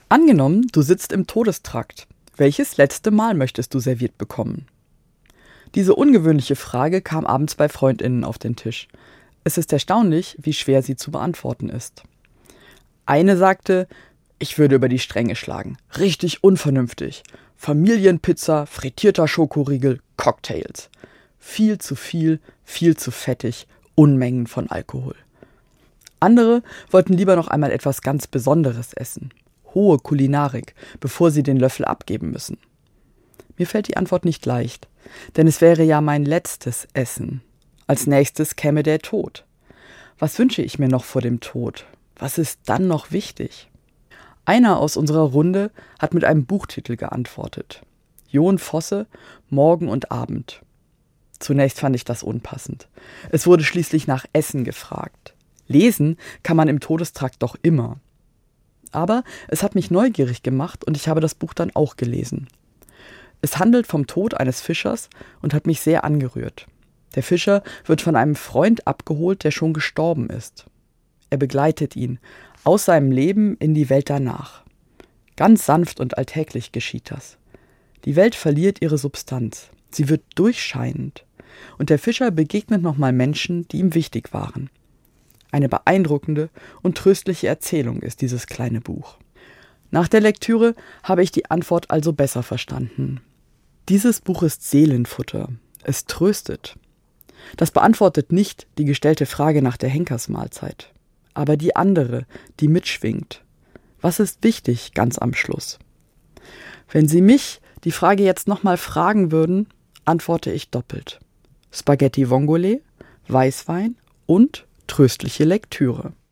Angenommen, du sitzt im Todestrakt. Welches letzte Mahl möchtest du serviert bekommen? Diese ungewöhnliche Frage kam abends bei FreundInnen auf den Tisch. Es ist erstaunlich, wie schwer sie zu beantworten ist. Eine sagte, ich würde über die Stränge schlagen. Richtig unvernünftig. Familienpizza, frittierter Schokoriegel, Cocktails. Viel zu fettig, Unmengen von Alkohol. Andere wollten lieber noch einmal etwas ganz Besonderes essen. Hohe Kulinarik, bevor sie den Löffel abgeben müssen. Mir fällt die Antwort nicht leicht, denn es wäre ja mein letztes Essen. Als nächstes käme der Tod. Was wünsche ich mir noch vor dem Tod? Was ist dann noch wichtig? Einer aus unserer Runde hat mit einem Buchtitel geantwortet. Jon Fosse, Morgen und Abend. Zunächst fand ich das unpassend. Es wurde schließlich nach Essen gefragt. Lesen kann man im Todestrakt doch immer. Aber es hat mich neugierig gemacht und ich habe das Buch dann auch gelesen. Es handelt vom Tod eines Fischers und hat mich sehr angerührt. Der Fischer wird von einem Freund abgeholt, der schon gestorben ist. Er begleitet ihn aus seinem Leben in die Welt danach. Ganz sanft und alltäglich geschieht das. Die Welt verliert ihre Substanz. Sie wird durchscheinend. Und der Fischer begegnet nochmal Menschen, die ihm wichtig waren. Eine beeindruckende und tröstliche Erzählung ist dieses kleine Buch. Nach der Lektüre habe ich die Antwort also besser verstanden. Dieses Buch ist Seelenfutter. Es tröstet. Das beantwortet nicht die gestellte Frage nach der Henkersmahlzeit, aber die andere, die mitschwingt. Was ist wichtig ganz am Schluss? Wenn Sie mich die Frage jetzt nochmal fragen würden, antworte ich doppelt. Spaghetti Vongole, Weißwein und tröstliche Lektüre.